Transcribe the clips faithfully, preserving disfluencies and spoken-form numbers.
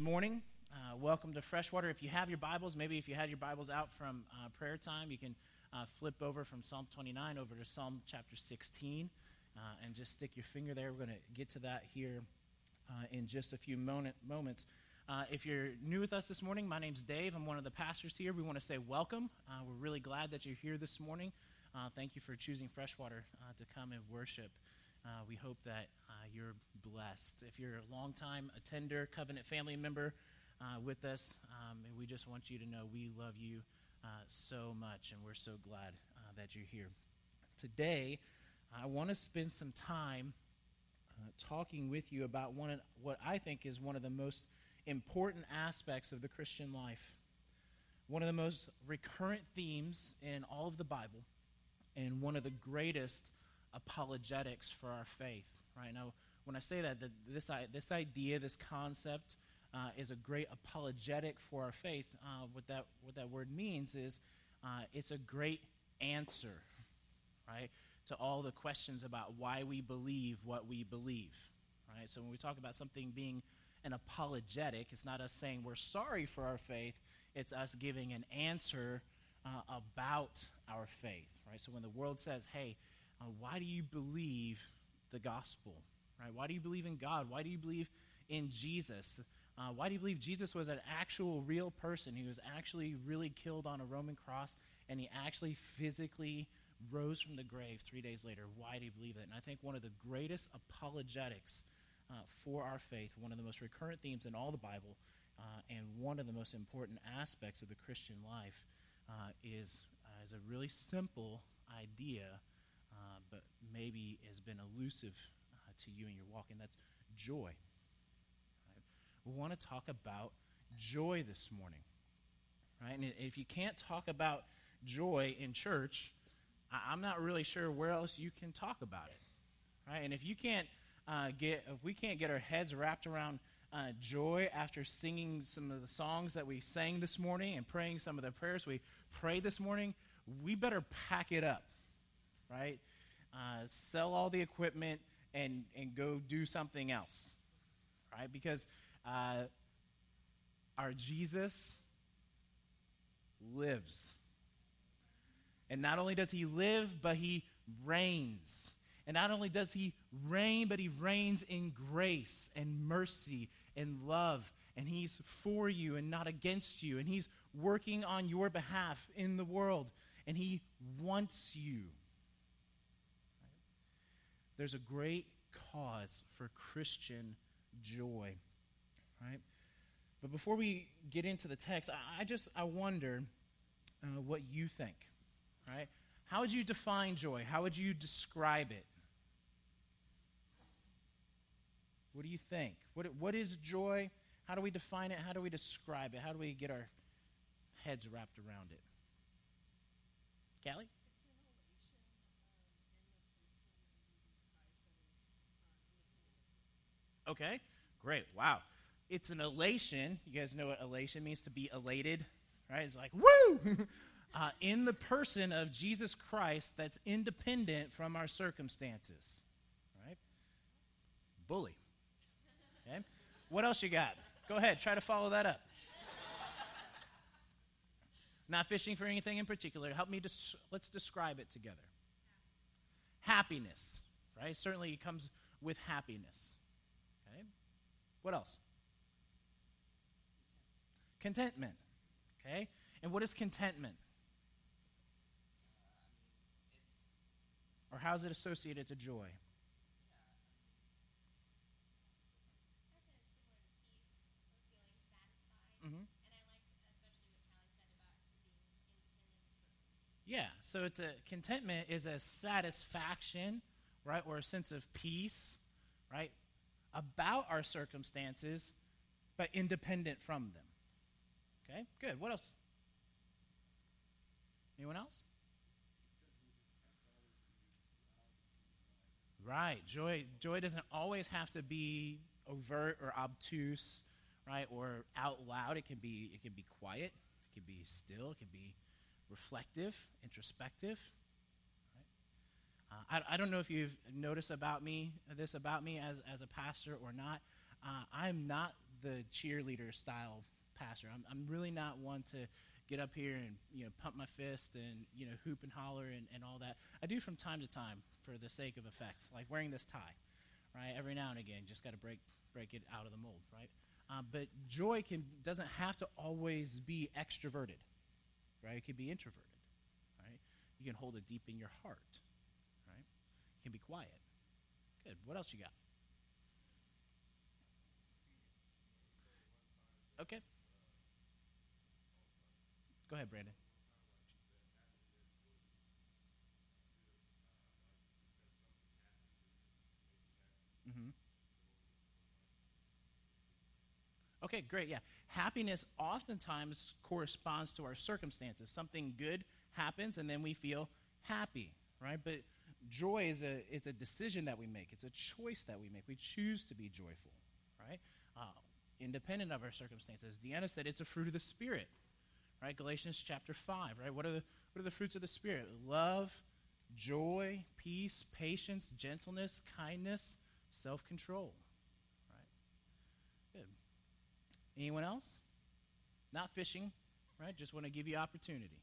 morning. Uh, welcome to Freshwater. If you have your Bibles, maybe if you had your Bibles out from uh, prayer time, you can uh, flip over from Psalm twenty-nine over to Psalm chapter sixteen uh, and just stick your finger there. We're going to get to that here uh, in just a few moment, moments. Uh, if you're new with us this morning, my name's Dave. I'm one of the pastors here. We want to say welcome. Uh, we're really glad that you're here this morning. Uh, thank you for choosing Freshwater uh, to come and worship. Uh, we hope that uh, you're blessed. If you're a longtime attender, covenant family member uh, with us, um, and we just want you to know we love you uh, so much, and we're so glad uh, that you're here. Today, I want to spend some time uh, talking with you about one of what I think is one of the most important aspects of the Christian life, one of the most recurrent themes in all of the Bible, and one of the greatest apologetics for our faith. Right now, when I say that, the, this this idea, this concept, uh, is a great apologetic for our faith. Uh, what that what that word means is, uh, it's a great answer, right, to all the questions about why we believe what we believe. Right. So when we talk about something being an apologetic, it's not us saying we're sorry for our faith. It's us giving an answer uh, about our faith. Right. So when the world says, "Hey, Uh, why do you believe the gospel, right? Why do you believe in God? Why do you believe in Jesus? Uh, why do you believe Jesus was an actual real person who was actually really killed on a Roman cross, and he actually physically rose from the grave three days later? Why do you believe that?" And I think one of the greatest apologetics uh, for our faith, one of the most recurrent themes in all the Bible, uh, and one of the most important aspects of the Christian life uh, is, uh, is a really simple idea, Uh, but maybe has been elusive uh, to you in your walk, and that's joy. Right? We want to talk about joy this morning. Right? And if you can't talk about joy in church, I- I'm not really sure where else you can talk about it. Right? And if you can't uh, get, if we can't get our heads wrapped around uh, joy after singing some of the songs that we sang this morning and praying some of the prayers we prayed this morning, we better pack it up. Right? Uh, sell all the equipment and, and go do something else. Right? Because uh, our Jesus lives. And not only does he live, but he reigns. And not only does he reign, but he reigns in grace and mercy and love. And he's for you and not against you. And he's working on your behalf in the world. And he wants you. There's a great cause for Christian joy, right? But before we get into the text, I, I just, I wonder uh, what you think, right? How would you define joy? How would you describe it? What do you think? What, what is joy? How do we define it? How do we describe it? How do we get our heads wrapped around it? Callie? Okay, great. Wow. It's an elation. You guys know what elation means, to be elated, right? It's like, woo! uh, in the person of Jesus Christ that's independent from our circumstances, right? Bully. Okay? What else you got? Go ahead, try to follow that up. Not fishing for anything in particular. Help me, des- let's describe it together. Happiness, right? Certainly it comes with happiness. Okay. What else? Contentment. Okay. And what is contentment? Or how is it associated to joy? Mm-hmm. Yeah. So it's a contentment is a satisfaction, right, or a sense of peace, right, about our circumstances, but independent from them. Okay, good. What else? Anyone else? Right. Joy joy doesn't always have to be overt or obtuse, right, or out loud. It can be it can be quiet. It can be still. It can be reflective, introspective. Uh, I, I don't know if you've noticed about me, this about me as, as a pastor or not. Uh, I'm not the cheerleader style pastor. I'm, I'm really not one to get up here and, you know, pump my fist and, you know, hoop and holler and, and all that. I do from time to time for the sake of effects, like wearing this tie, right? Every now and again, just got to break break it out of the mold, right? Uh, but joy can doesn't have to always be extroverted, right? It can be introverted, right? You can hold it deep in your heart, right? You can be quiet. Good. What else you got? Okay. Go ahead, Brandon. Mm-hmm. Okay, great. Yeah. Happiness oftentimes corresponds to our circumstances. Something good happens, and then we feel happy, right? But joy is a, is a decision that we make. It's a choice that we make. We choose to be joyful, right? Uh, independent of our circumstances. Deanna said it's a fruit of the Spirit, right? Galatians chapter five, right? What are the, what are the fruits of the Spirit? Love, joy, peace, patience, gentleness, kindness, self-control, right? Good. Anyone else? Not fishing, right? Just want to give you opportunity.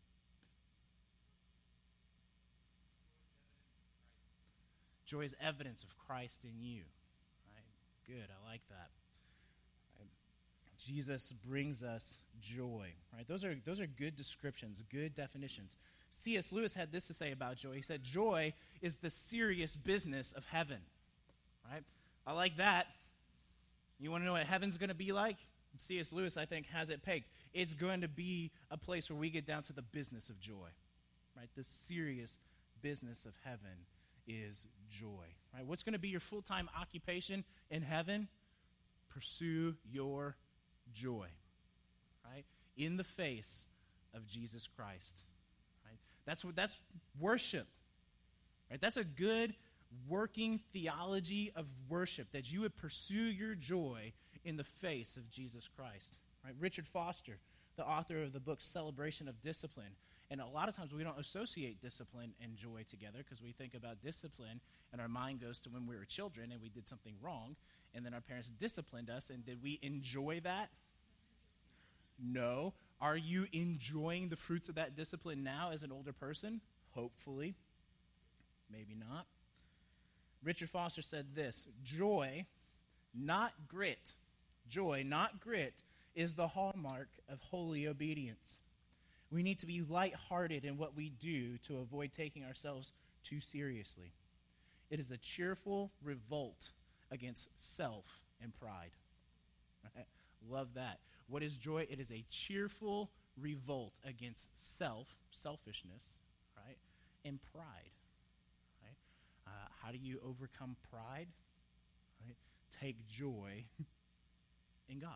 Joy is evidence of Christ in you, right? Good, I like that. Right. Jesus brings us joy, right? Those are those are good descriptions, good definitions. C S. Lewis had this to say about joy. He said, "Joy is the serious business of heaven." Right? I like that. You want to know what heaven's going to be like? C S. Lewis, I think, has it pegged. It's going to be a place where we get down to the business of joy, right? The serious business of heaven is joy, right? What's going to be your full-time occupation in heaven? Pursue your joy, right? In the face of Jesus Christ, right? That's what that's worship, right? That's a good working theology of worship, that you would pursue your joy in the face of Jesus Christ, right? Richard Foster, the author of the book Celebration of Discipline, and a lot of times we don't associate discipline and joy together because we think about discipline and our mind goes to when we were children and we did something wrong and then our parents disciplined us, and did we enjoy that? No. Are you enjoying the fruits of that discipline now as an older person? Hopefully. Maybe not. Richard Foster said this: joy, not grit, joy, not grit, is the hallmark of holy obedience. We need to be lighthearted in what we do to avoid taking ourselves too seriously. It is a cheerful revolt against self and pride. Right? Love that. What is joy? It is a cheerful revolt against self, selfishness, right, and pride. Right? Uh, how do you overcome pride? Right? Take joy in God.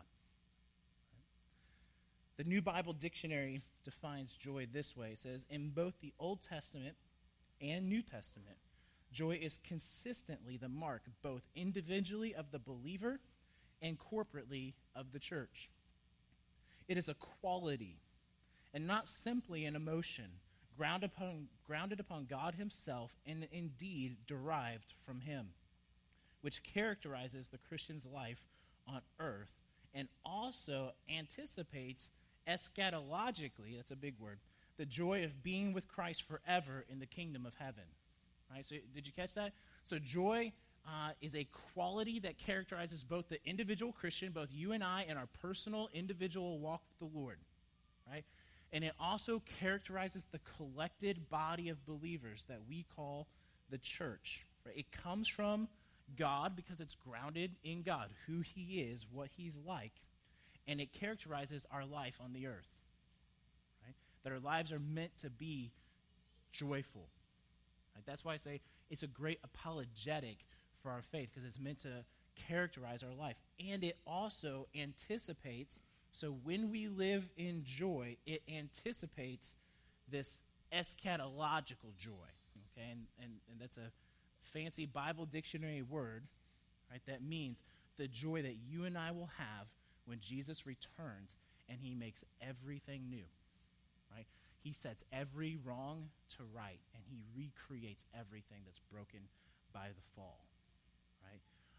The New Bible Dictionary defines joy this way. It says, in both the Old Testament and New Testament, joy is consistently the mark both individually of the believer and corporately of the church. It is a quality and not simply an emotion grounded upon, grounded upon God himself and indeed derived from him, which characterizes the Christian's life on earth and also anticipates eschatologically, that's a big word, the joy of being with Christ forever in the kingdom of heaven. Right? So did you catch that? So joy uh, is a quality that characterizes both the individual Christian, both you and I, in our personal individual walk with the Lord. Right? And it also characterizes the collected body of believers that we call the church. Right? It comes from God because it's grounded in God, who he is, what he's like, and it characterizes our life on the earth, right? That our lives are meant to be joyful. Right? That's why I say it's a great apologetic for our faith, because it's meant to characterize our life. And it also anticipates, so when we live in joy, it anticipates this eschatological joy, okay? And, and, and that's a fancy Bible dictionary word, right? That means the joy that you and I will have when Jesus returns and he makes everything new, right? He sets every wrong to right and he recreates everything that's broken by the fall, right?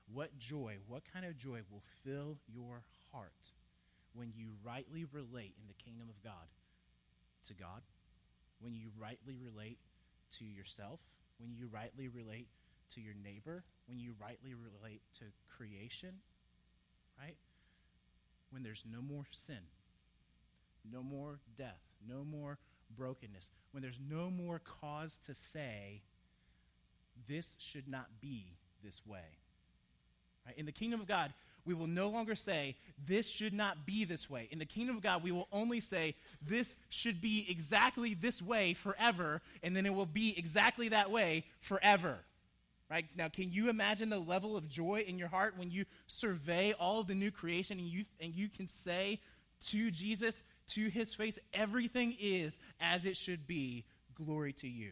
What joy, what kind of joy will fill your heart when you rightly relate in the kingdom of God to God, when you rightly relate to yourself, when you rightly relate to your neighbor, when you rightly relate to creation, right? When there's no more sin, no more death, no more brokenness, when there's no more cause to say, this should not be this way. Right? In the kingdom of God, we will no longer say, this should not be this way. In the kingdom of God, we will only say, this should be exactly this way forever, and then it will be exactly that way forever. Right? Now, can you imagine the level of joy in your heart when you survey all of the new creation and you, and you can say to Jesus, to his face, everything is as it should be, glory to you.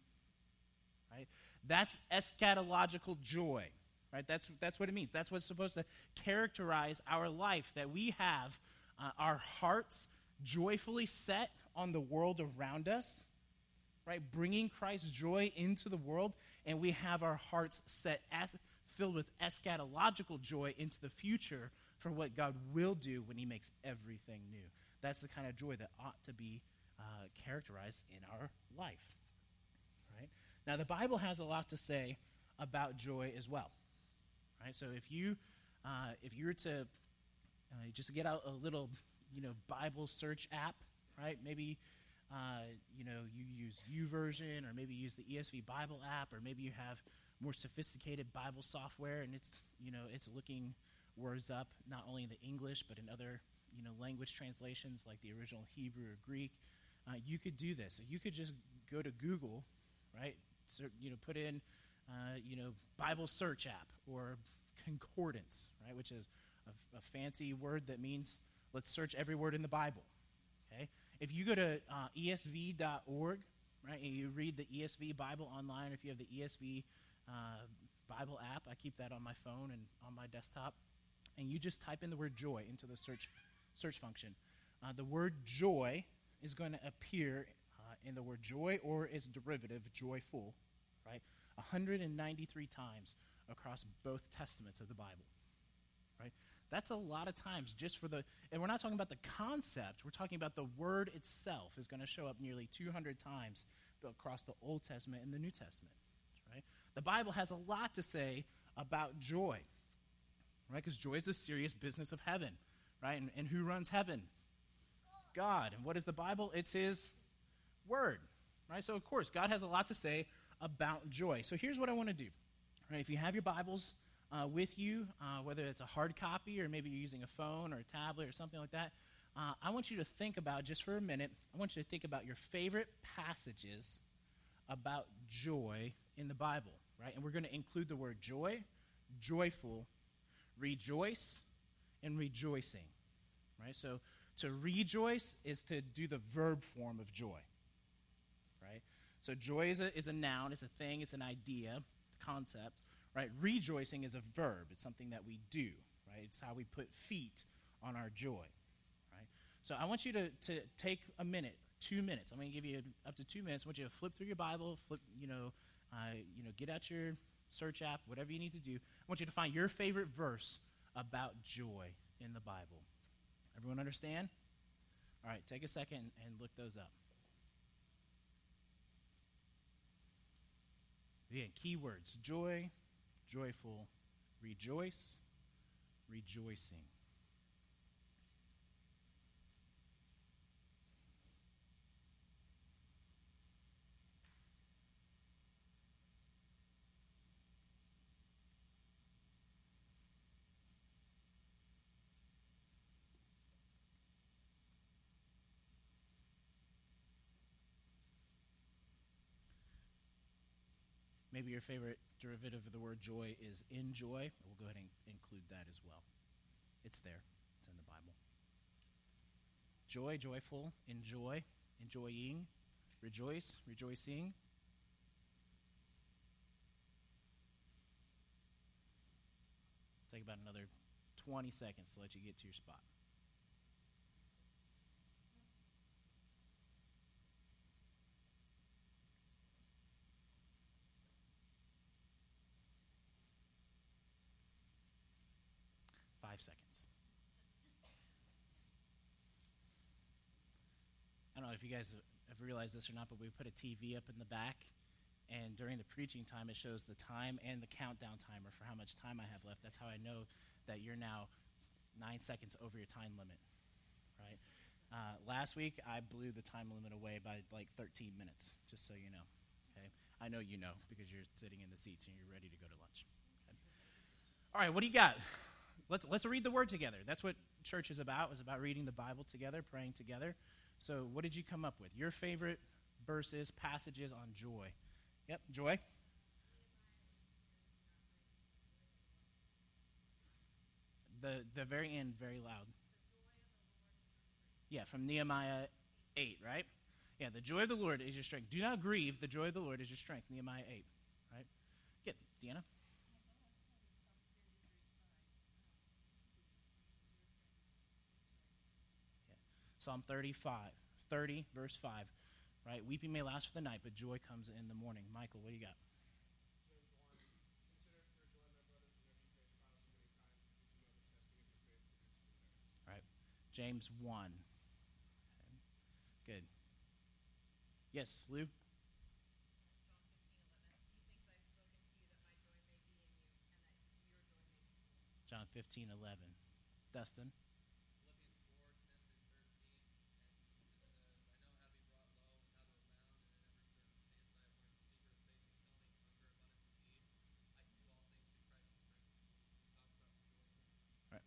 Right? That's eschatological joy. Right? That's, that's what it means. That's what's supposed to characterize our life, that we have uh, our hearts joyfully set on the world around us, right? Bringing Christ's joy into the world, and we have our hearts set as, filled with eschatological joy into the future for what God will do when he makes everything new. That's the kind of joy that ought to be uh, characterized in our life, right? Now, the Bible has a lot to say about joy as well. Right, so if you uh, if you were to uh, just get out a little, you know, Bible search app, right? Maybe uh, you know you use YouVersion, or maybe use the E S V Bible app, or maybe you have more sophisticated Bible software, and it's you know it's looking words up not only in the English but in other you know language translations like the original Hebrew or Greek. Uh, you could do this. So you could just go to Google, right? So, you know, put in. Uh, you know, Bible search app or concordance, right, which is a, a fancy word that means let's search every word in the Bible, okay? If you go to uh, E S V dot org, right, and you read the E S V Bible online, or if you have the E S V uh, Bible app, I keep that on my phone and on my desktop, and you just type in the word joy into the search search function. Uh, the word joy is going to appear uh, in the word joy or its derivative, joyful, right? one hundred ninety-three times across both testaments of the Bible, right? That's a lot of times just for the, and we're not talking about the concept, we're talking about the word itself is going to show up nearly two hundred times across the Old Testament and the New Testament, right? The Bible has a lot to say about joy, right? Because joy is the serious business of heaven, right? And, and who runs heaven? God. And what is the Bible? It's his word, right? So, of course, God has a lot to say about joy. So here's what I want to do. Right, if you have your Bibles uh, with you, uh, whether it's a hard copy or maybe you're using a phone or a tablet or something like that, uh, I want you to think about, just for a minute, I want you to think about your favorite passages about joy in the Bible, right? And we're going to include the word joy, joyful, rejoice, and rejoicing, right? So to rejoice is to do the verb form of joy, right? So joy is a, is a noun, it's a thing, it's an idea, concept, right? Rejoicing is a verb. It's something that we do, right? It's how we put feet on our joy, right? So I want you to, to take a minute, two minutes. I'm going to give you up to two minutes. I want you to flip through your Bible, flip, you know, uh, you know, get out your search app, whatever you need to do. I want you to find your favorite verse about joy in the Bible. Everyone understand? All right, take a second and look those up. Again, keywords: joy, joyful, rejoice, rejoicing. Maybe your favorite derivative of the word joy is enjoy. We'll go ahead and include that as well. It's there. It's in the Bible. Joy, joyful, enjoy, enjoying, rejoice, rejoicing. Take about another twenty seconds to let you get to your spot. five seconds. I don't know if you guys have realized this or not, but we put a T V up in the back, and during the preaching time, it shows the time and the countdown timer for how much time I have left. That's how I know that you're now nine seconds over your time limit, right? Uh, last week, I blew the time limit away by like thirteen minutes, just so you know. Okay, I know you know because you're sitting in the seats and you're ready to go to lunch. Okay. All right, what do you got? Let's let's read the Word together. That's what church is about. It's about reading the Bible together, praying together. So, what did you come up with? Your favorite verses, passages on joy? Yep, joy. The the very end, very loud. Yeah, from Nehemiah eight, right? Yeah, the joy of the Lord is your strength. Do not grieve, the joy of the Lord is your strength. Nehemiah eight, right? Good. Deanna? Yeah. Psalm thirty-five, thirty, verse five, right? Weeping may last for the night, but joy comes in the morning. Michael, what do you got? Right. James one. Okay. Good. Yes, Lou? John fifteen eleven. Dustin? Right.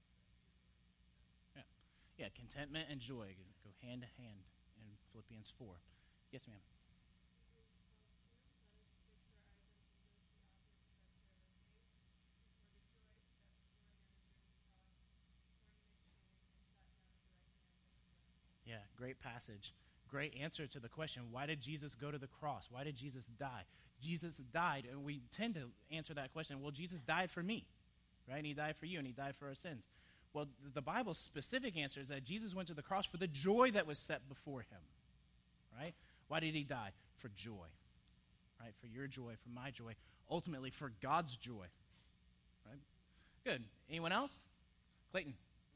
Yeah. Yeah, contentment and joy go hand to hand in Philippians four. Yes, ma'am. Yeah, great passage. Great answer to the question, why did Jesus go to the cross? Why did Jesus die? Jesus died, and we tend to answer that question, well, Jesus died for me, right? And he died for you, and he died for our sins. Well, the Bible's specific answer is that Jesus went to the cross for the joy that was set before him, right? Why did he die? For joy, right? For your joy, for my joy, ultimately for God's joy, right? Good. Anyone else? Clayton.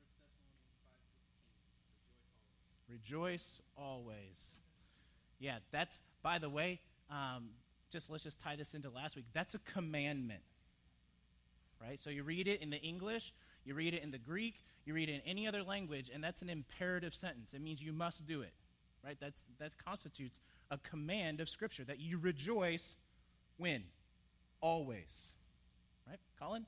Rejoice always. Yeah, that's, by the way, um, just let's just tie this into last week. That's a commandment, right? So you read it in the English, you read it in the Greek, you read it in any other language, and that's an imperative sentence. It means you must do it, right? That's that constitutes a command of Scripture, that you rejoice when? Always. Right? Colin?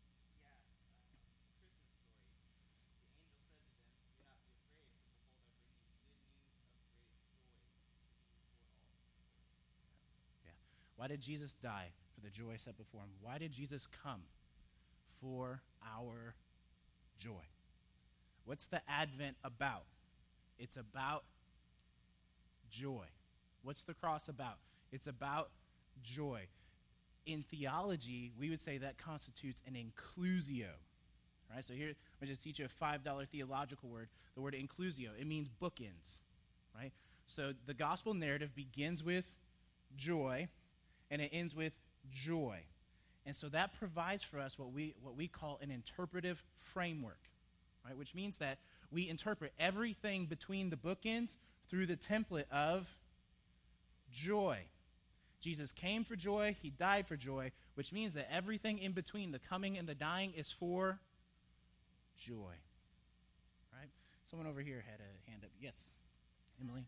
Yeah. Why did Jesus die? For the joy set before him. Why did Jesus come? For our joy. What's the Advent about? It's about joy. What's the cross about? It's about joy. In theology, we would say that constitutes an inclusio. Right? So here, I'm going to just teach you a five dollar theological word, the word inclusio. It means bookends. Right? So the gospel narrative begins with joy, and it ends with joy. And so that provides for us what we what we call an interpretive framework, right? Which means that we interpret everything between the bookends through the template of joy. Jesus came for joy, he died for joy, which means that everything in between the coming and the dying is for joy. Right? Someone over here had a hand up. Yes, Emily.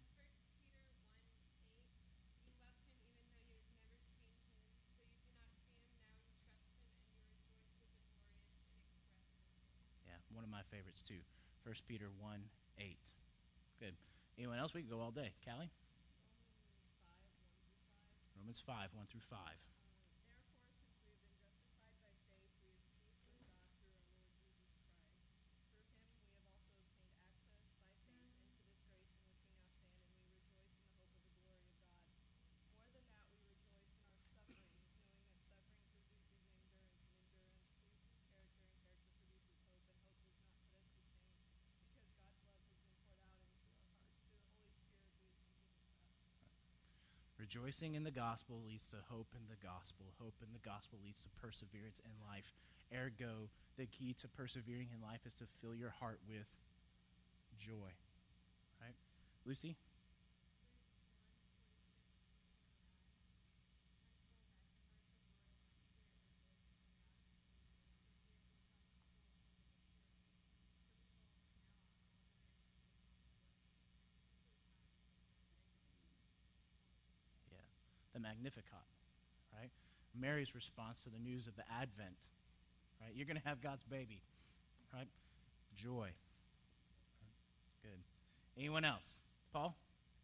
One of my favorites too. First Peter one eight. Good. Anyone else? We can go all day. Callie? Romans five, one through five. Rejoicing in the gospel leads to hope in the gospel. Hope in the gospel leads to perseverance in life. Ergo, the key to persevering in life is to fill your heart with joy. Right? Lucy? Yeah. The Magnificat, right? Mary's response to the news of the Advent, right? You're going to have God's baby, right? Joy. Good. Anyone else? Paul?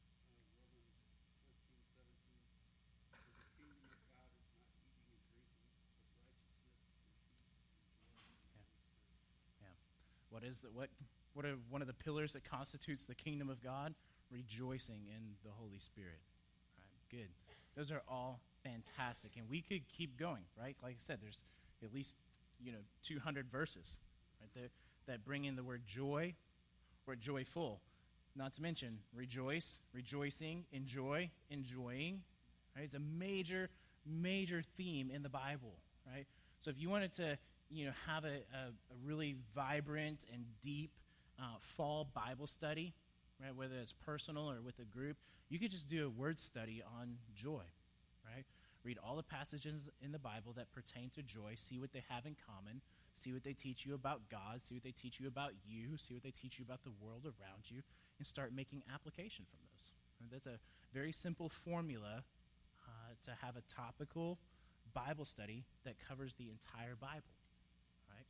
Yeah. What is the, what what are one of the pillars that constitutes the kingdom of God? Rejoicing in the Holy Spirit. Right? Good. Those are all fantastic, and we could keep going, right? Like I said, there's at least, you know, two hundred verses right there that bring in the word joy or joyful. Not to mention rejoice, rejoicing, enjoy, enjoying. Right? It's a major, major theme in the Bible, right? So if you wanted to, you know, have a, a, a really vibrant and deep uh, fall Bible study, right, whether it's personal or with a group, you could just do a word study on joy, right? Read all the passages in the Bible that pertain to joy, see what they have in common, see what they teach you about God, see what they teach you about you, see what they teach you about the world around you, and start making application from those. And that's a very simple formula uh, to have a topical Bible study that covers the entire Bible, right?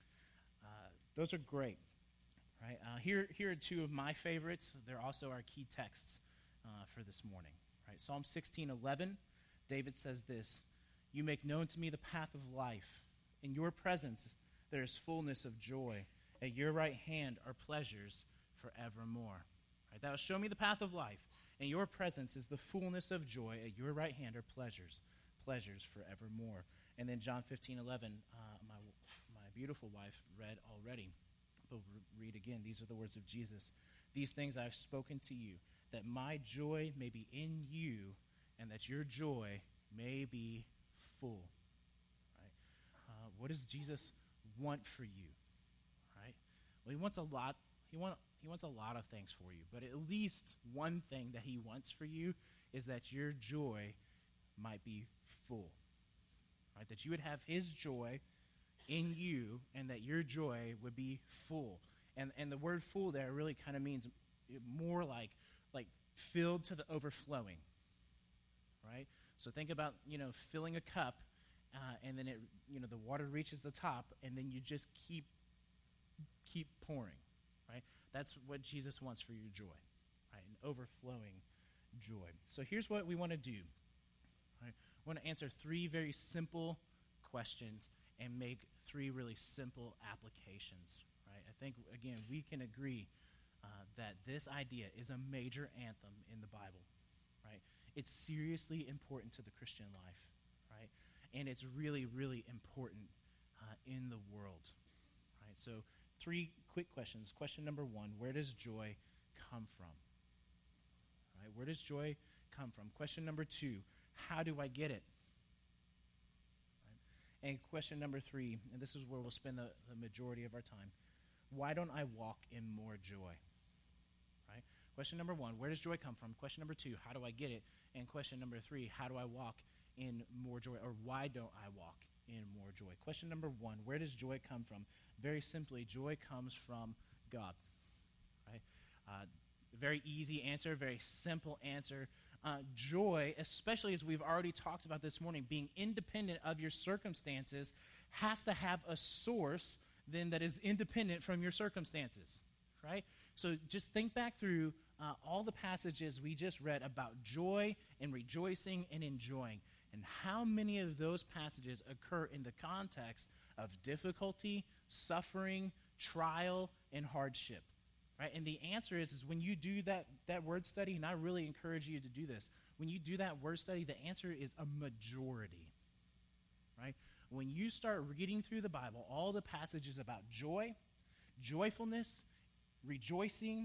Uh, those are great, right? Uh, here, here are two of my favorites. They're also our key texts uh, for this morning, right? Psalm sixteen eleven, David says this, "You make known to me the path of life. In your presence there is fullness of joy. At your right hand are pleasures forevermore." Right? Thou show me the path of life. In your presence is the fullness of joy. At your right hand are pleasures, pleasures forevermore. And then John fifteen eleven, uh, my, my beautiful wife read already. But re- read again. These are the words of Jesus. "These things I have spoken to you, that my joy may be in you, and that your joy may be full." Right? Uh, what does Jesus want for you? Right? Well, he wants a lot. He want he wants a lot of things for you, but at least one thing that he wants for you is that your joy might be full. Right? That you would have his joy in you, and that your joy would be full. And and the word "full" there really kind of means more like like filled to the overflowing. Right? So think about, you know, filling a cup, uh, and then it, you know, the water reaches the top, and then you just keep keep pouring. Right? That's what Jesus wants for your joy. Right? An overflowing joy. So here's what we want to do. Right? We want to answer three very simple questions and make three really simple applications. Right? I think, again, we can agree uh, that this idea is a major anthem in the Bible. Right? It's seriously important to the Christian life, right? And it's really, really important uh, in the world, right? So three quick questions. Question number one, where does joy come from? Right? Where does joy come from? Question number two, how do I get it? Right? And question number three, and this is where we'll spend the, the majority of our time, why don't I walk in more joy? Right? Question number one, where does joy come from? Question number two, how do I get it? And question number three, how do I walk in more joy? Or why don't I walk in more joy? Question number one, where does joy come from? Very simply, joy comes from God. Right? Uh, very easy answer, very simple answer. Uh, joy, especially as we've already talked about this morning, being independent of your circumstances, has to have a source then that is independent from your circumstances. Right? So just think back through uh, all the passages we just read about joy and rejoicing and enjoying, and how many of those passages occur in the context of difficulty, suffering, trial, and hardship. Right? And the answer is, is when you do that, that word study, and I really encourage you to do this, when you do that word study, the answer is a majority. Right? When you start reading through the Bible, all the passages about joy, joyfulness, rejoicing,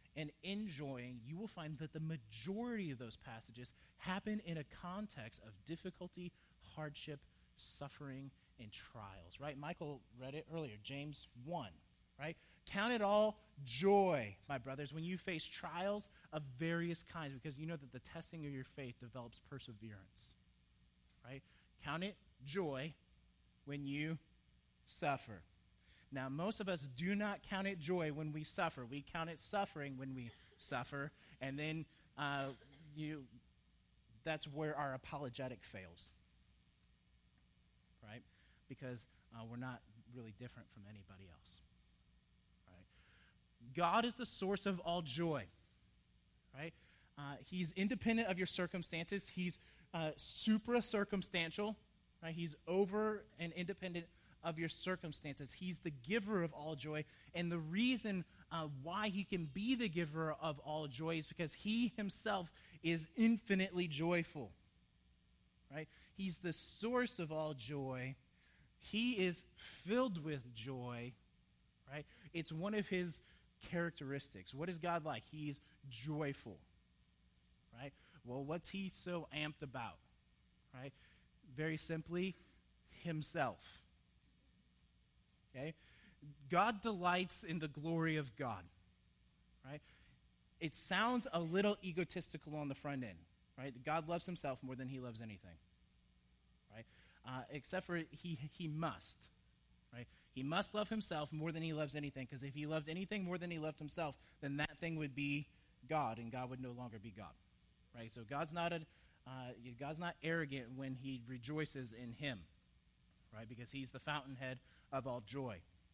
and enjoying, you will find that the majority of those passages happen in a context of difficulty, hardship, suffering, and trials, right? Michael read it earlier, James one, right? Count it all joy, my brothers, when you face trials of various kinds, because you know that the testing of your faith develops perseverance, right? Count it joy when you suffer. Now, most of us do not count it joy when we suffer. We count it suffering when we suffer, and then uh, you that's where our apologetic fails, right? Because uh, we're not really different from anybody else, right? God is the source of all joy, right? Uh, he's independent of your circumstances. He's uh, supra-circumstantial, right? He's over and independent of your circumstances. He's the giver of all joy, and the reason uh, why he can be the giver of all joy is because he himself is infinitely joyful, right? He's the source of all joy. He is filled with joy, right? It's one of his characteristics. What is God like? He's joyful, right? Well, what's he so amped about, right? Very simply, himself. Okay? God delights in the glory of God, right? It sounds a little egotistical on the front end, right? God loves himself more than he loves anything, right? Uh, except for he, he must, right? He must love himself more than he loves anything, because if he loved anything more than he loved himself, then that thing would be God, and God would no longer be God, right? So God's not a, uh, God's not arrogant when he rejoices in him, right? Because he's the fountainhead of all joy,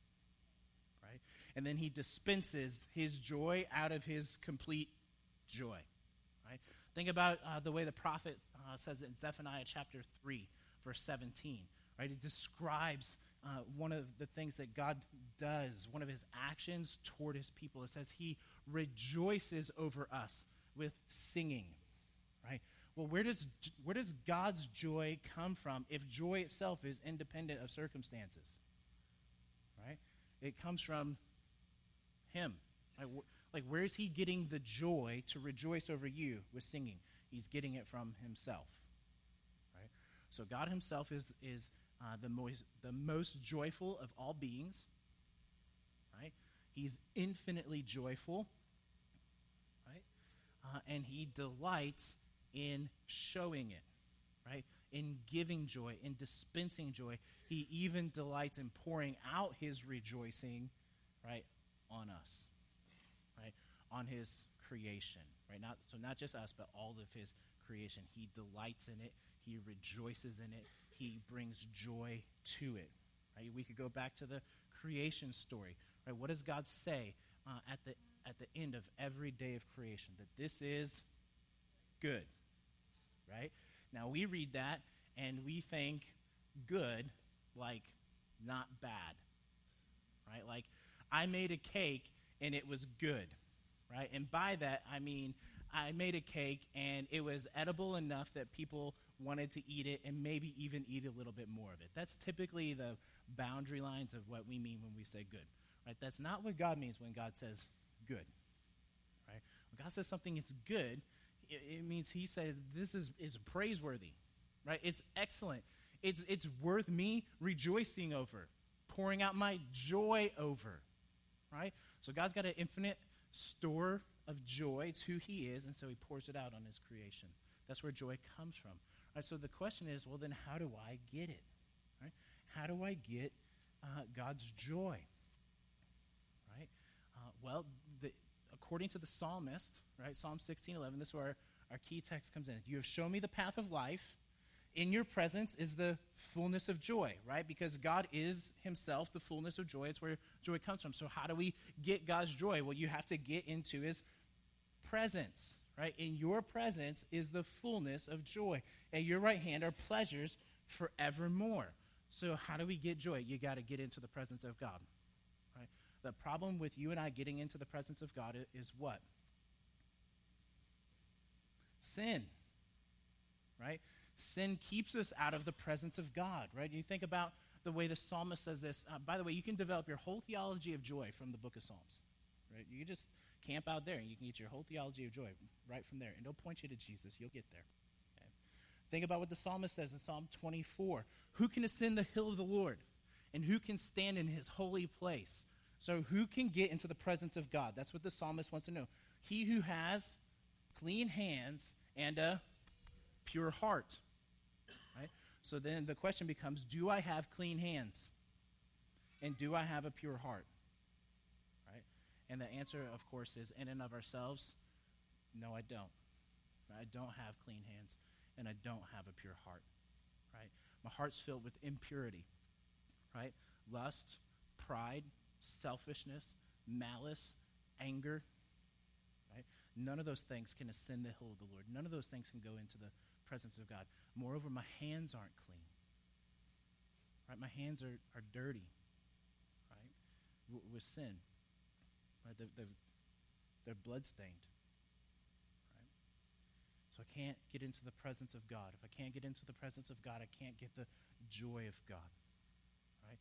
right? And then he dispenses his joy out of his complete joy, right? Think about uh, the way the prophet uh, says it in Zephaniah chapter three, verse seventeen, right? It describes uh, one of the things that God does, one of his actions toward his people. It says he rejoices over us with singing, right? Well, where does where does God's joy come from if joy itself is independent of circumstances? Right? It comes from him. Like, wh- like, where is he getting the joy to rejoice over you with singing? He's getting it from himself. Right? So God himself is is uh, the most the most joyful of all beings. Right? He's infinitely joyful. Right? Uh, and he delights in showing it, right? In giving joy, in dispensing joy. He even delights in pouring out his rejoicing, right, on us, right? On his creation, right? Not so not just us, but all of his creation. He delights in it. He rejoices in it. He brings joy to it, right? We could go back to the creation story, right? What does God say uh, at the at the end of every day of creation? That this is good. Right? Now, we read that, and we think good, like not bad. Right? Like, I made a cake, and it was good. Right? And by that, I mean, I made a cake, and it was edible enough that people wanted to eat it, and maybe even eat a little bit more of it. That's typically the boundary lines of what we mean when we say good. Right? That's not what God means when God says good. Right? When God says something is good, it means he says this is, is praiseworthy, right? It's excellent. It's, it's worth me rejoicing over, pouring out my joy over, right? So God's got an infinite store of joy. It's who he is, and so he pours it out on his creation. That's where joy comes from. Right? So the question is, well, then how do I get it? Right? How do I get uh, God's joy? Right? Uh, well, the according to the psalmist, right, Psalm sixteen eleven, this is where our key text comes in. You have shown me the path of life. In your presence is the fullness of joy, right? Because God is himself the fullness of joy. It's where joy comes from. So how do we get God's joy? Well, you have to get into his presence, right? In your presence is the fullness of joy. At your right hand are pleasures forevermore. So how do we get joy? You got to get into the presence of God, right? The problem with you and I getting into the presence of God is what? Sin, right? Sin keeps us out of the presence of God, right? You think about the way the psalmist says this. Uh, by the way, you can develop your whole theology of joy from the book of Psalms, right? You just camp out there, and you can get your whole theology of joy right from there. And it'll point you to Jesus. You'll get there. Okay? Think about what the psalmist says in Psalm twenty-four. Who can ascend the hill of the Lord? And who can stand in his holy place? So who can get into the presence of God? That's what the psalmist wants to know. He who has clean hands and a pure heart. Right? So then the question becomes, do I have clean hands? And do I have a pure heart? Right? And the answer, of course, is in and of ourselves, no, I don't. I don't have clean hands, and I don't have a pure heart. Right? My heart's filled with impurity. Right? Lust, pride, selfishness, malice, anger. Right? None of those things can ascend the hill of the Lord. None of those things can go into the presence of God. Moreover, my hands aren't clean. Right? My hands are, are dirty. Right? W- with sin. Right? They're, they're, they're bloodstained. Right? So I can't get into the presence of God. If I can't get into the presence of God, I can't get the joy of God. Right?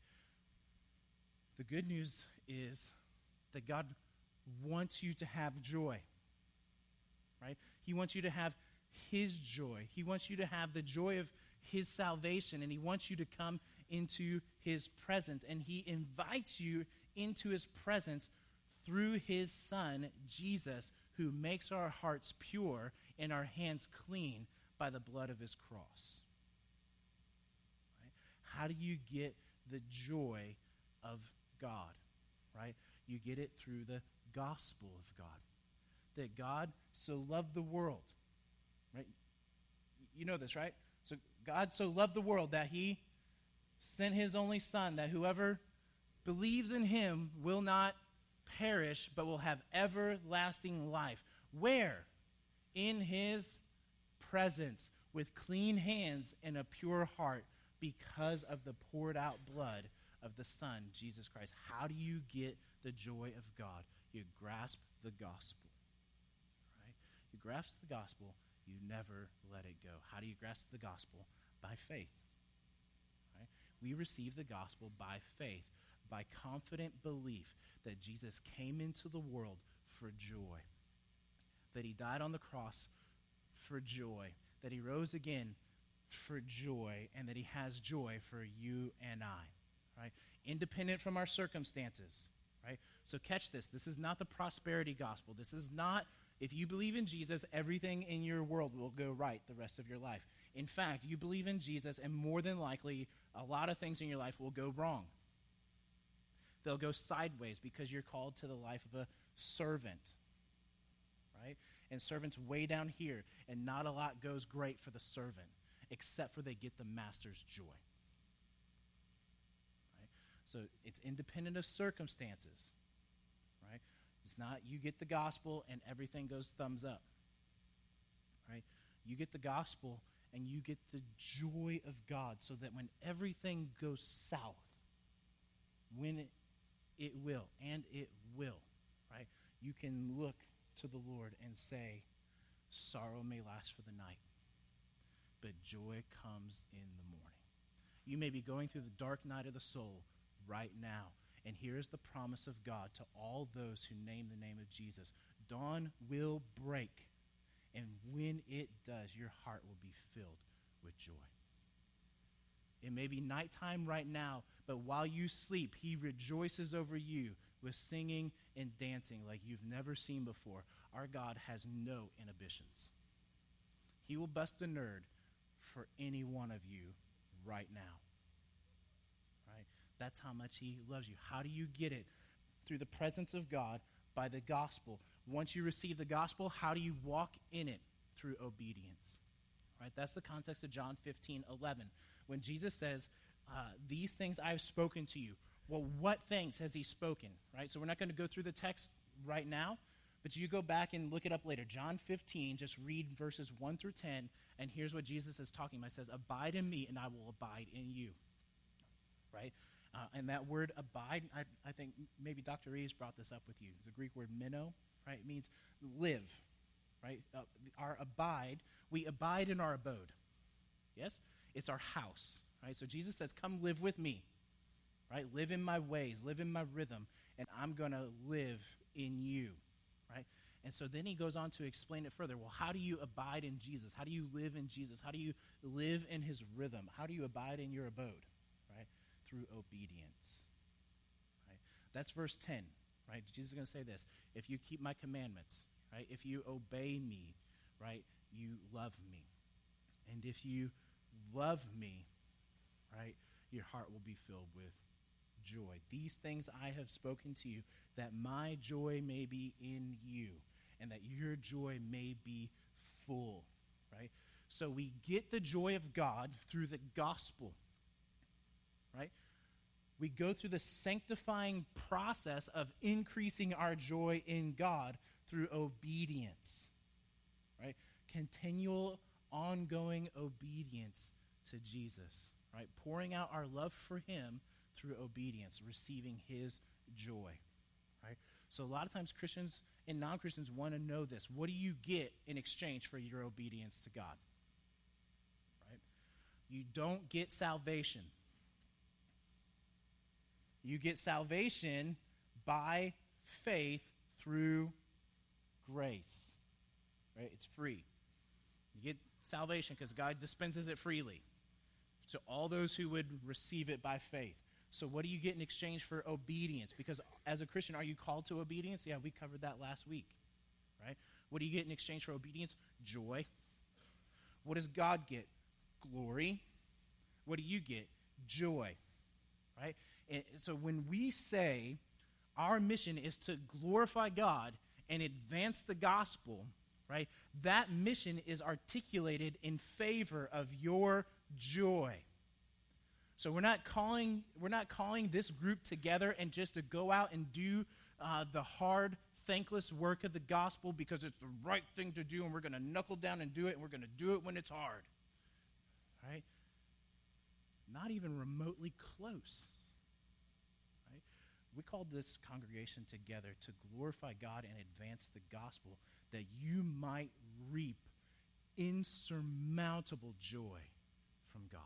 The good news is that God wants you to have joy. Right? He wants you to have his joy. He wants you to have the joy of his salvation, and he wants you to come into his presence. And he invites you into his presence through his son, Jesus, who makes our hearts pure and our hands clean by the blood of his cross. Right? How do you get the joy of God? Right? You get it through the gospel of God. That God so loved the world. Right? You know this, right? So God so loved the world that he sent his only son, that whoever believes in him will not perish, but will have everlasting life. Where? In his presence, with clean hands and a pure heart, because of the poured out blood of the Son, Jesus Christ. How do you get the joy of God? You grasp the gospel. Right? You grasp the gospel, you never let it go. How do you grasp the gospel? By faith. Right? We receive the gospel by faith, by confident belief that Jesus came into the world for joy, that he died on the cross for joy, that he rose again for joy, and that he has joy for you and I, right? Independent from our circumstances, right? So catch this. This is not the prosperity gospel. This is not, if you believe in Jesus, everything in your world will go right the rest of your life. In fact, you believe in Jesus, and more than likely, a lot of things in your life will go wrong. They'll go sideways because you're called to the life of a servant, right? And servants way down here, and not a lot goes great for the servant, except for they get the master's joy. Right? So it's independent of circumstances, right? It's not you get the gospel and everything goes thumbs up, right? You get the gospel and you get the joy of God, so that when everything goes south, when it, it will, and it will, right? You can look to the Lord and say, sorrow may last for the night, but joy comes in the morning. You may be going through the dark night of the soul right now, and here is the promise of God to all those who name the name of Jesus. Dawn will break, and when it does, your heart will be filled with joy. It may be nighttime right now, but while you sleep, he rejoices over you with singing and dancing like you've never seen before. Our God has no inhibitions. He will bust a nerd for any one of you right now. Right? That's how much he loves you. How do you get it? Through the presence of God, by the gospel. Once you receive the gospel, how do you walk in it? Through obedience. Right? That's the context of John fifteen eleven. When Jesus says, uh, these things I've spoken to you. Well, what things has he spoken? Right? So we're not going to go through the text right now, but you go back and look it up later. John fifteen, just read verses one through ten, and here's what Jesus is talking about. He says, abide in me, and I will abide in you. Right? Uh, and that word abide, I, I think maybe Doctor Reeves brought this up with you. The Greek word meno, right? It means live, right? Uh, our abide, we abide in our abode. Yes? It's our house, right? So Jesus says, come live with me, right? Live in my ways, live in my rhythm, and I'm going to live in you, right? And so then he goes on to explain it further. Well, how do you abide in Jesus? How do you live in Jesus? How do you live in his rhythm? How do you abide in your abode? Right? Through obedience. Right? That's verse ten. Right? Jesus is going to say this. If you keep my commandments, right? If you obey me, right? You love me. And if you love me, right? Your heart will be filled with joy. These things I have spoken to you, that my joy may be in you, and that your joy may be full, right? So we get the joy of God through the gospel, right? We go through the sanctifying process of increasing our joy in God through obedience, right? Continual, ongoing obedience to Jesus, right? Pouring out our love for him through obedience, receiving his joy, right? So a lot of times Christians and non-Christians want to know this. What do you get in exchange for your obedience to God? Right? You don't get salvation. You get salvation by faith through grace, right? It's free. You get salvation because God dispenses it freely to all those who would receive it by faith. So what do you get in exchange for obedience? Because as a Christian, are you called to obedience? Yeah, we covered that last week, right? What do you get in exchange for obedience? Joy. What does God get? Glory. What do you get? Joy, right? And so when we say our mission is to glorify God and advance the gospel, right, that mission is articulated in favor of your joy. So we're not calling we're not calling this group together and just to go out and do uh, the hard, thankless work of the gospel because it's the right thing to do, and we're going to knuckle down and do it, and we're going to do it when it's hard, right? Not even remotely close. Right? We called this congregation together to glorify God and advance the gospel, that you might reap insurmountable joy from God.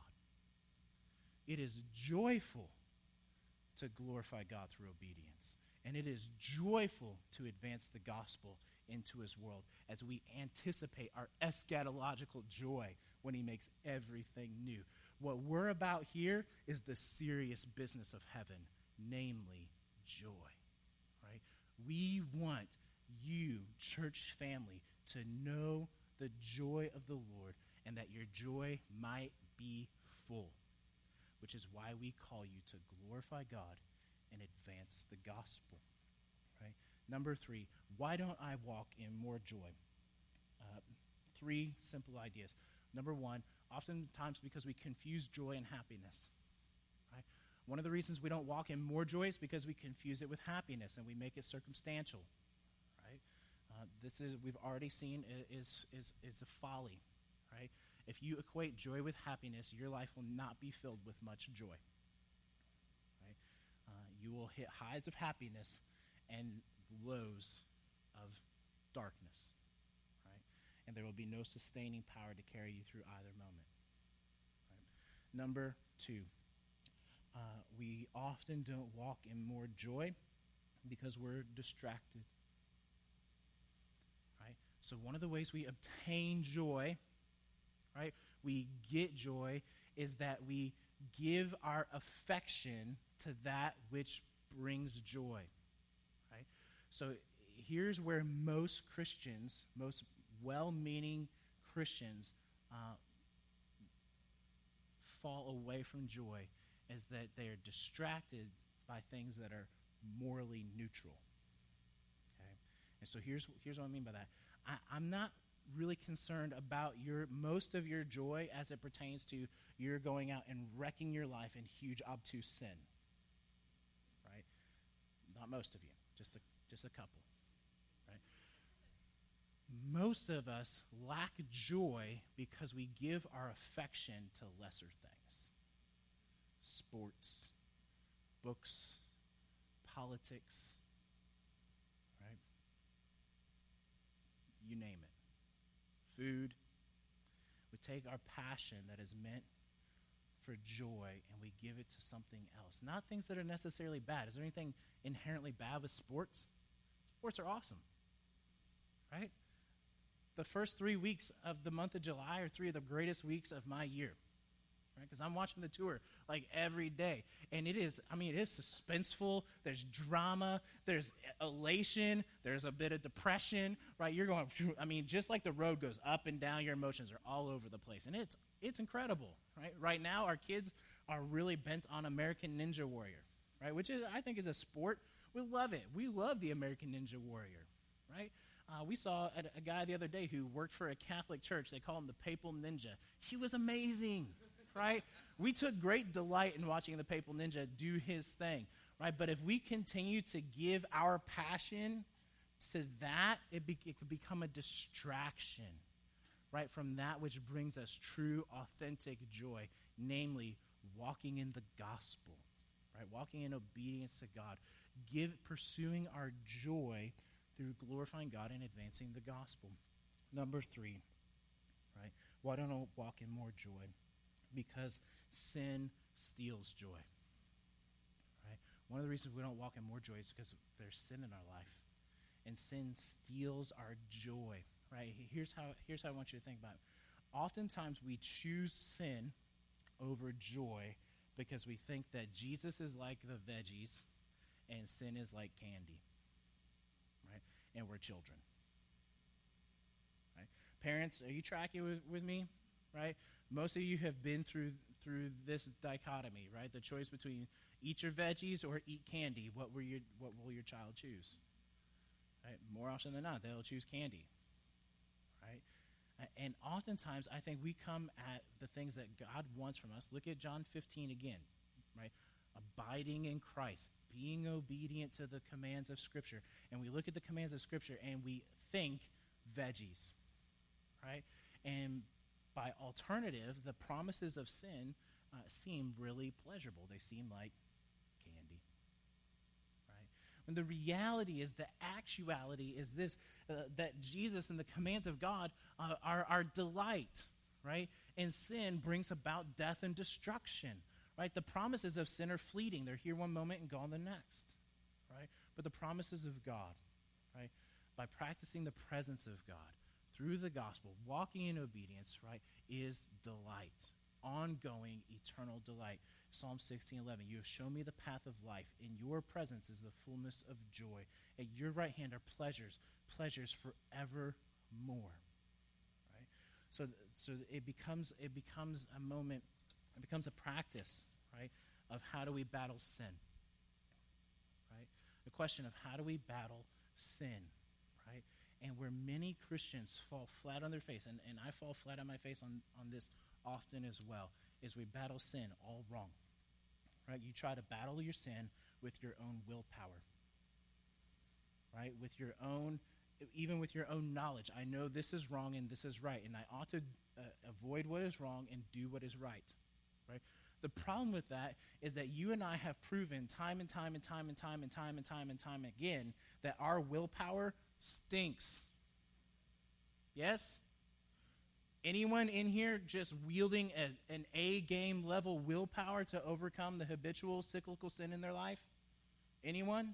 It is joyful to glorify God through obedience. And it is joyful to advance the gospel into his world as we anticipate our eschatological joy when he makes everything new. What we're about here is the serious business of heaven, namely joy. Right? We want you, church family, to know the joy of the Lord and that your joy might be full, which is why we call you to glorify God and advance the gospel, right? Number three, why don't I walk in more joy? Uh, three simple ideas. Number one, oftentimes because we confuse joy and happiness, right? One of the reasons we don't walk in more joy is because we confuse it with happiness and we make it circumstantial, right? Uh, this is, we've already seen, is, is, is a folly, right? If you equate joy with happiness, your life will not be filled with much joy. Right? Uh, you will hit highs of happiness and lows of darkness. Right? And there will be no sustaining power to carry you through either moment. Right? Number two, uh, we often don't walk in more joy because we're distracted. Right? So one of the ways we obtain joy, right, we get joy, is that we give our affection to that which brings joy, right? So here's where most Christians, most well-meaning Christians, uh, fall away from joy, is that they are distracted by things that are morally neutral, okay? And so here's, here's what I mean by that. I, I'm not really concerned about your most of your joy as it pertains to you're going out and wrecking your life in huge obtuse sin, right? Not most of you, just a, just a couple, right? Most of us lack joy because we give our affection to lesser things. Sports, books, politics, right? You name it. Food. We take our passion that is meant for joy and we give it to something else. Not things that are necessarily bad. Is there anything inherently bad with sports? Sports are awesome. right? The first three weeks of the month of July are three of the greatest weeks of my year, right? Because I'm watching the tour like every day. And it is, I mean, it is suspenseful. There's drama. There's elation. There's a bit of depression, right? You're going, I mean, just like the road goes up and down, your emotions are all over the place. And it's it's incredible, right? Right now, our kids are really bent on American Ninja Warrior, right? Which is, I think, is a sport. We love it. We love the American Ninja Warrior, right? Uh, we saw a, a guy the other day who worked for a Catholic church. They call him the Papal Ninja. He was amazing, right? We took great delight in watching the Papal Ninja do his thing, right? But if we continue to give our passion to that, it, be, it could become a distraction, right, from that which brings us true, authentic joy, namely walking in the gospel, right? Walking in obedience to God, give pursuing our joy through glorifying God and advancing the gospel. Number three, right? Why don't I walk in more joy? Because sin steals joy, right? One of the reasons we don't walk in more joy is because there's sin in our life, and sin steals our joy, right? Here's how, here's how I want you to think about it. Oftentimes we choose sin over joy because we think that Jesus is like the veggies and sin is like candy. And we're children, right? Parents, are you tracking with, with me, right? Most of you have been through through this dichotomy, right? The choice between eat your veggies or eat candy. What will your what will your child choose? Right? More often than not, they'll choose candy, right? And oftentimes, I think we come at the things that God wants from us. Look at John fifteen again, right? Abiding in Christ, being obedient to the commands of Scripture. And we look at the commands of Scripture and we think veggies, right? And by alternative, the promises of sin uh, seem really pleasurable. They seem like candy, right? When the reality is, the actuality is this, uh, that Jesus and the commands of God uh, are our delight, right? And sin brings about death and destruction. Right? The promises of sin are fleeting. They're here one moment and gone the next. Right? But the promises of God, right? By practicing the presence of God through the gospel, walking in obedience, right, is delight. Ongoing, eternal delight. Psalm sixteen eleven, you have shown me the path of life. In your presence is the fullness of joy. At your right hand are pleasures, pleasures forevermore. Right? So, so it becomes it becomes a moment. It becomes a practice, right, of how do we battle sin, right? The question of how do we battle sin, right? And where many Christians fall flat on their face, and, and I fall flat on my face on, on this often as well, is we battle sin all wrong, right? You try to battle your sin with your own willpower, right? With your own, even with your own knowledge. I know this is wrong and this is right, and I ought to uh, avoid what is wrong and do what is right. Right? The problem with that is that you and I have proven time and time and time and time and time and time and time again that our willpower stinks. Yes? Anyone in here just wielding a, an A-game level willpower to overcome the habitual cyclical sin in their life? Anyone?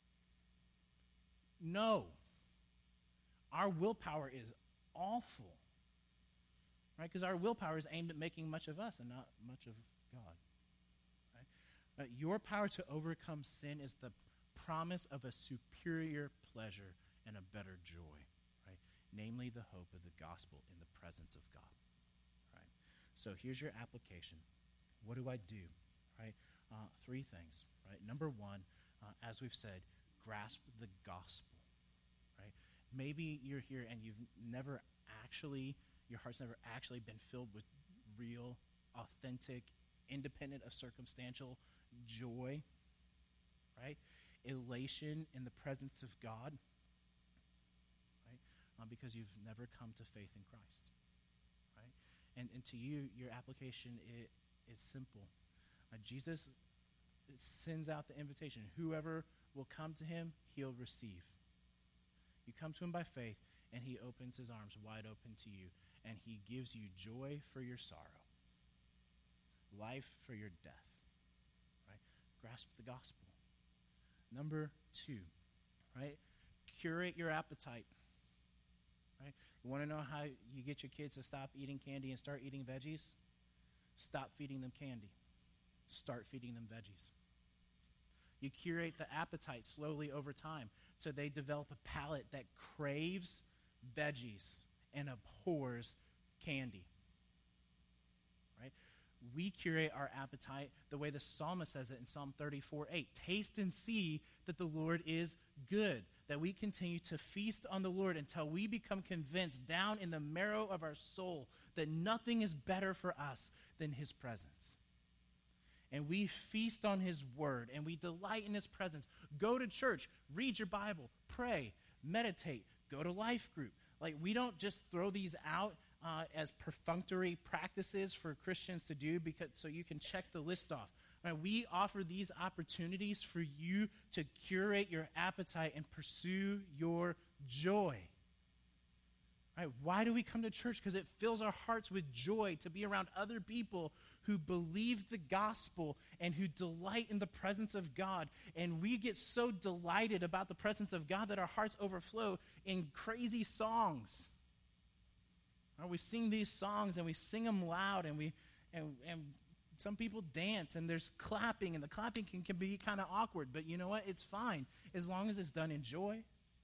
No. Our willpower is awful. Right? Because our willpower is aimed at making much of us and not much of God. Right? But your power to overcome sin is the promise of a superior pleasure and a better joy, right? Namely, the hope of the gospel in the presence of God. Right? So here's your application. What do I do? Right? Uh, three things. Right? Number one, uh, as we've said, grasp the gospel. Right? Maybe you're here and you've never actually Your heart's never actually been filled with real, authentic, independent of circumstantial joy, right? Elation in the presence of God, right? Uh, because you've never come to faith in Christ, right? And, and to you, your application is, is simple. Uh, Jesus sends out the invitation. Whoever will come to him, he'll receive. You come to him by faith, and he opens his arms wide open to you. And he gives you joy for your sorrow, life for your death, right? Grasp the gospel. Number two, right? Curate your appetite, right? You want to know how you get your kids to stop eating candy and start eating veggies? Stop feeding them candy. Start feeding them veggies. You curate the appetite slowly over time so they develop a palate that craves veggies and abhors candy. Right? We curate our appetite the way the psalmist says it in Psalm thirty-four eight. Taste and see that the Lord is good. That we continue to feast on the Lord until we become convinced down in the marrow of our soul that nothing is better for us than his presence. And we feast on his word, and we delight in his presence. Go to church, read your Bible, pray, meditate, go to life group. Like, we don't just throw these out uh, as perfunctory practices for Christians to do because so you can check the list off. Right? We offer these opportunities for you to curate your appetite and pursue your joy. Right? Why do we come to church? Because it fills our hearts with joy to be around other people who believe the gospel and who delight in the presence of God. And we get so delighted about the presence of God that our hearts overflow in crazy songs. Right? We sing these songs and we sing them loud, and we and and some people dance and there's clapping, and the clapping can, can be kind of awkward, but you know what? It's fine as long as it's done in joy.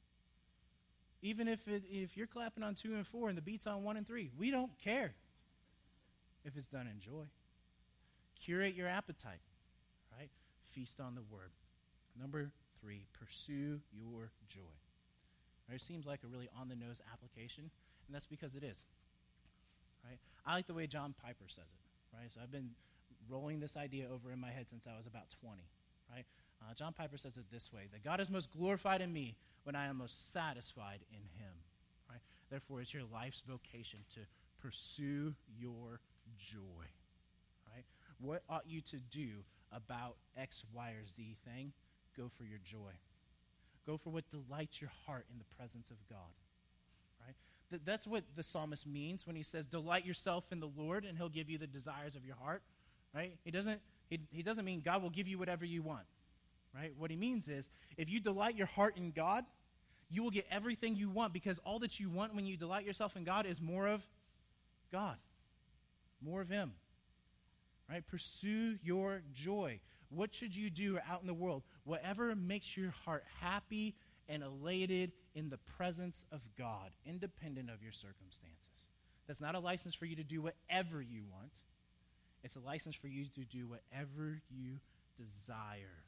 Even if it, if you're clapping on two and four and the beat's on one and three, we don't care if it's done in joy. Curate your appetite, right? Feast on the word. Number three, pursue your joy. Right? It seems like a really on-the-nose application, and that's because it is. Right? I like the way John Piper says it. Right? So I've been rolling this idea over in my head since I was about twenty. Right? Uh, John Piper says it this way: that God is most glorified in me when I am most satisfied in him. Right? Therefore, it's your life's vocation to pursue your joy. Right? What ought you to do about X, Y, or Z thing? Go for your joy. Go for what delights your heart in the presence of God. Right? Th- that's what the psalmist means when he says, delight yourself in the Lord and he'll give you the desires of your heart. Right? He doesn't, he, he doesn't mean God will give you whatever you want. Right? What he means is, if you delight your heart in God, you will get everything you want, because all that you want when you delight yourself in God is more of God, more of him. Right? Pursue your joy. What should you do out in the world? Whatever makes your heart happy and elated in the presence of God, independent of your circumstances. That's not a license for you to do whatever you want. It's a license for you to do whatever you desire.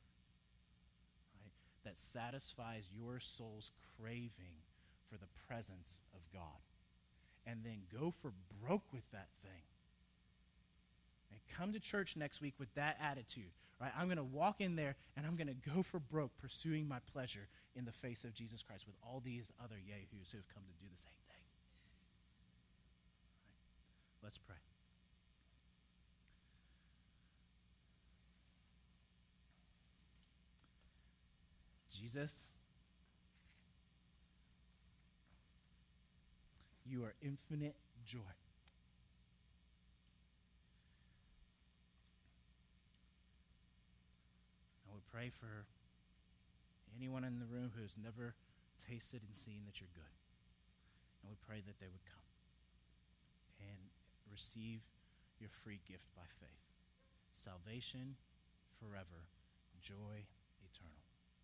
That satisfies your soul's craving for the presence of God. And then go for broke with that thing. And come to church next week with that attitude. Right? I'm going to walk in there and I'm going to go for broke pursuing my pleasure in the face of Jesus Christ with all these other yahoos who have come to do the same thing. Right? Let's pray. Jesus, you are infinite joy. I would pray for anyone in the room who has never tasted and seen that you're good. And we pray that they would come and receive your free gift by faith. Salvation forever, joy eternal.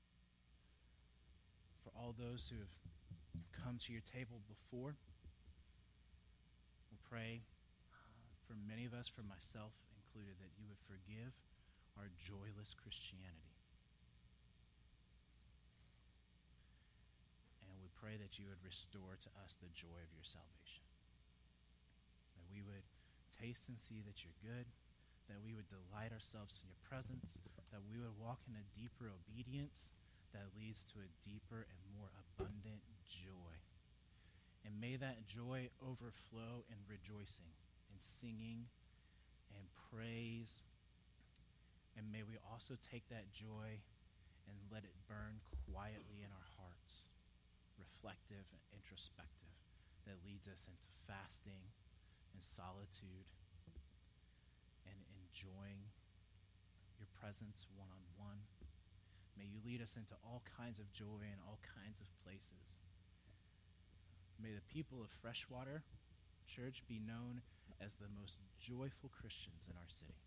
For all those who have come to your table before, we'll pray uh, for many of us, for myself included, that you would forgive our joyless Christianity. And we pray that you would restore to us the joy of your salvation. That we would taste and see that you're good, that we would delight ourselves in your presence, that we would walk in a deeper obedience that leads to a deeper and more abundant joy. And may that joy overflow in rejoicing and singing and praise. And may we also take that joy and let it burn quietly in our hearts, reflective and introspective, that leads us into fasting and solitude and enjoying your presence one-on-one. May you lead us into all kinds of joy in all kinds of places. May may the people of Freshwater Church be known as the most joyful Christians in our city,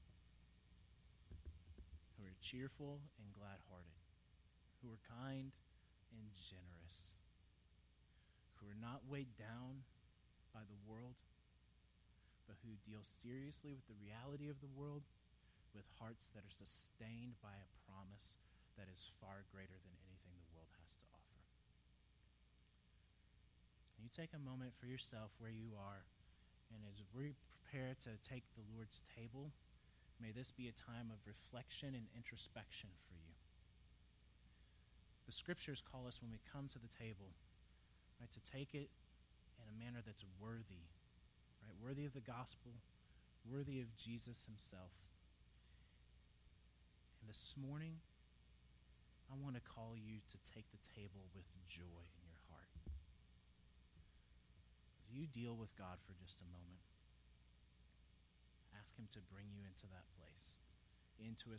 who are cheerful and glad-hearted, who are kind and generous, who are not weighed down by the world, but who deal seriously with the reality of the world with hearts that are sustained by a promise that is far greater than anything the world has to offer. Can you take a moment for yourself where you are, and as we prepare to take the Lord's table, may this be a time of reflection and introspection for you. The scriptures call us when we come to the table, right, to take it in a manner that's worthy, right, worthy of the gospel, worthy of Jesus himself. And this morning, I want to call you to take the table with joy in your heart. As you deal with God for just a moment, ask him to bring you into that place, into a